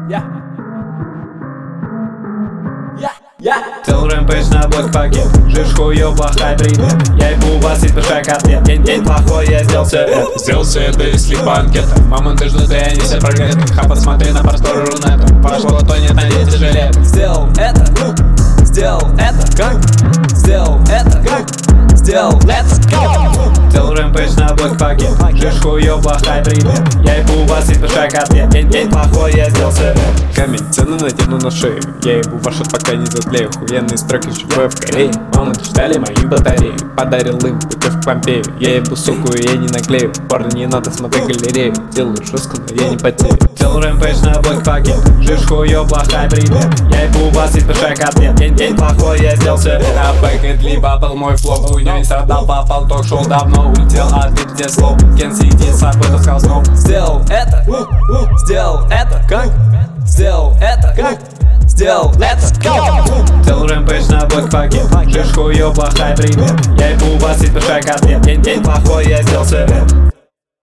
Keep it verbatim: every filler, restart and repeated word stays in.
Я Я Я Целый рэмпейдж на блок пакет. Жишь хуёво, хайбрид. Я ебу вас и большой котлет. День, день плохой, я сделал все это. Сделал все это, если банкета. Мама, ты ждут, я не все прогреты. Ха, посмотри на просторы рунета. Пошло, то нет, надеть жилет. Сделал это, сделал это, как? Сделал это, как? Сделал, let's go! Целый рэмпейдж на блок пакет. Жишь хуёво, хайбрид. Я ебу вас и большой котлет. День, день плохой, я сделал все это. Камень, цену надену на шею. Я ебу вашу, пока не затлею. Хуенные строки ЧП в Корее. Мамы читали мою батарею. Подарил им путев к Помпею. Я ебу суку, и я не наклею. Парни, не надо смотреть галерею. Делаю жестко, но я не потею. Целый рэмпейдж на блок пакет. Жишь хуёво, хайбрид. Я ебу вас и большой котлет. День, день плохой, я сделал все это. На бэкэнд либо был мой флоу. Хуйнёй не страдал, попал, ток-шоу давно улетел. А ты где слов? Кен сидит, с собой таскал снов. Сделал это, сделал это, как? Сделал это, как? Сделал, let's go! Целый рэмпейдж на блок пакет. Жишь хуёво, хайбрид. Я ебу вас и большой котлет. День, день плохой, я сделал все это.